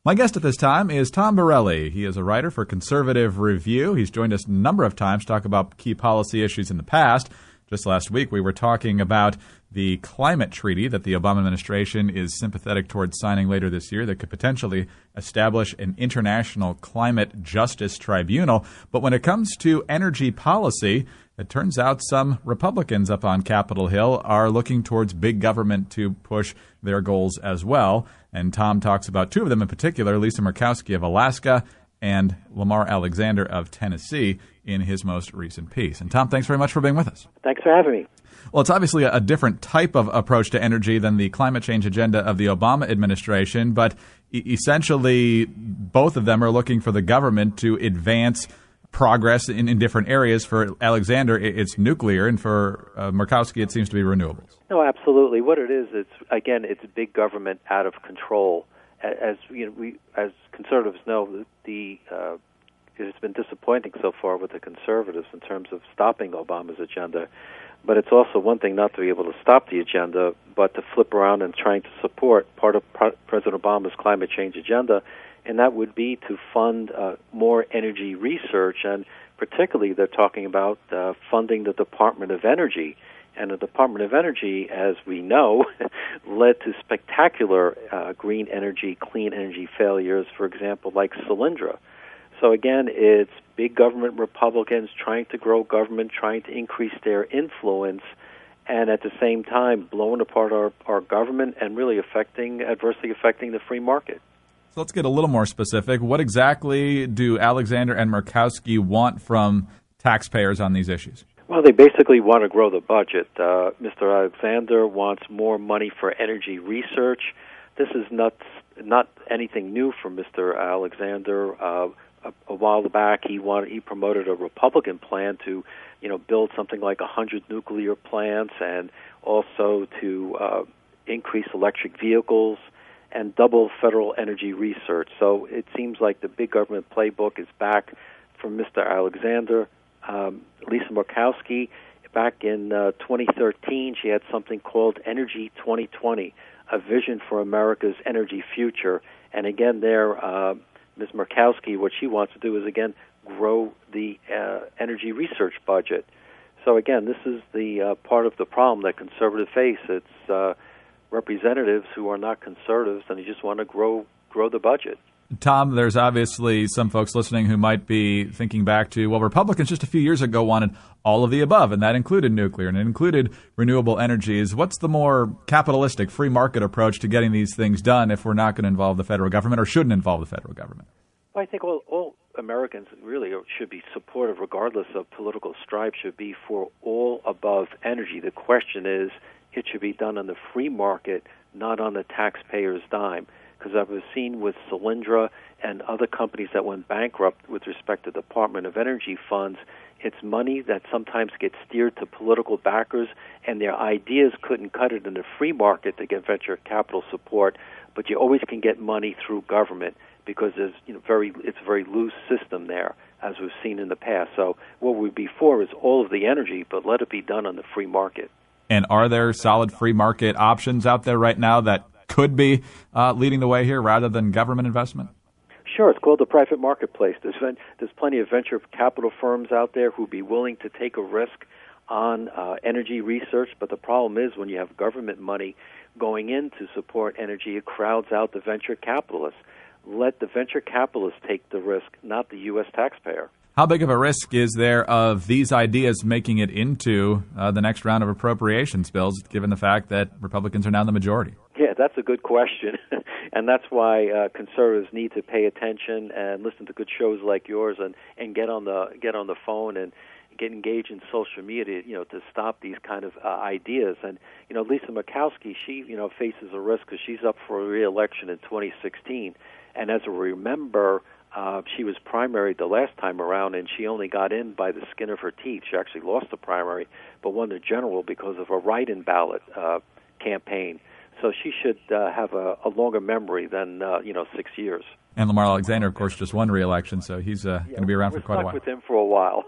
My guest at this time is Tom Borelli. He is a writer for Conservative Review. He's joined us a number of times to talk about key policy issues in the past. Just last week, we were talking about the climate treaty that the Obama administration is sympathetic towards signing later this year that could potentially establish an international climate justice tribunal. But when it comes to energy policy, it turns out some Republicans up on Capitol Hill are looking towards big government to push their goals as well. And Tom talks about two of them in particular, Lisa Murkowski of Alaska and Lamar Alexander of Tennessee in his most recent piece. And Tom, thanks very much for being with us. Thanks for having me. Well, it's obviously a different type of approach to energy than the climate change agenda of the Obama administration, but essentially both of them are looking for the government to advance progress in different areas. For Alexander, it's nuclear, and for Murkowski, it seems to be renewables. No, absolutely. What it is, it's big government out of control. As you know, we as conservatives know, it's been disappointing so far with the conservatives in terms of stopping Obama's agenda. But it's also one thing not to be able to stop the agenda, but to flip around and trying to support part of President Obama's climate change agenda, and that would be to fund more energy research, and particularly they're talking about funding the Department of Energy. And the Department of Energy, as we know, led to spectacular green energy, clean energy failures, for example, like Solyndra. So again, it's big government Republicans trying to grow government, trying to increase their influence, and at the same time blowing apart our government and really adversely affecting the free market. So let's get a little more specific. What exactly do Alexander and Murkowski want from taxpayers on these issues? Well, they basically want to grow the budget. Mr. Alexander wants more money for energy research. This is not anything new from Mr. Alexander. A while back, he promoted a Republican plan to, build something like 100 nuclear plants, and also to increase electric vehicles and double federal energy research. So it seems like the big government playbook is back from Mr. Alexander. Lisa Murkowski, back in 2013, she had something called Energy 2020, a vision for America's energy future. And again, Ms. Murkowski, what she wants to do is, again, grow the energy research budget. So, again, this is the part of the problem that conservatives face. It's representatives who are not conservatives, and they just want to grow the budget. Tom, there's obviously some folks listening who might be thinking back to, well, Republicans just a few years ago wanted all of the above, and that included nuclear, and it included renewable energies. What's the more capitalistic, free market approach to getting these things done if we're not going to involve the federal government or shouldn't involve the federal government? Well, I think all Americans really should be supportive, regardless of political stripe, should be for all above energy. The question is, it should be done on the free market, not on the taxpayer's dime. Because I've seen with Solyndra and other companies that went bankrupt with respect to Department of Energy funds, it's money that sometimes gets steered to political backers, and their ideas couldn't cut it in the free market to get venture capital support, but you always can get money through government because there's it's a very loose system there, as we've seen in the past. So what we'd be for is all of the energy, but let it be done on the free market. And are there solid free market options out there right now that could be leading the way here rather than government investment? Sure. It's called the private marketplace. There's plenty of venture capital firms out there who would be willing to take a risk on energy research, but the problem is when you have government money going in to support energy, it crowds out the venture capitalists. Let the venture capitalists take the risk, not the U.S. taxpayer. How big of a risk is there of these ideas making it into the next round of appropriations bills, given the fact that Republicans are now in the majority? Yeah, that's a good question, and that's why conservatives need to pay attention and listen to good shows like yours, and get on the phone and get engaged in social media, to stop these kind of ideas. And Lisa Murkowski, she faces a risk because she's up for re-election in 2016, and as we remember, she was primaried the last time around, and she only got in by the skin of her teeth. She actually lost the primary, but won the general because of a write-in ballot campaign. So she should have a longer memory than 6 years. And Lamar Alexander, of course, just won re-election, so he's going to be around for quite a while. We're stuck with him for a while.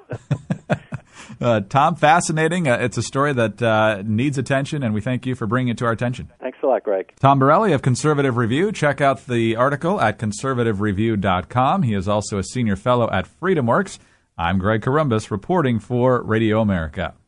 Tom, fascinating. It's a story that needs attention, and we thank you for bringing it to our attention. Thanks. Thanks a lot, Greg. Tom Borelli of Conservative Review. Check out the article at conservativereview.com. He is also a senior fellow at FreedomWorks. I'm Greg Corombos reporting for Radio America.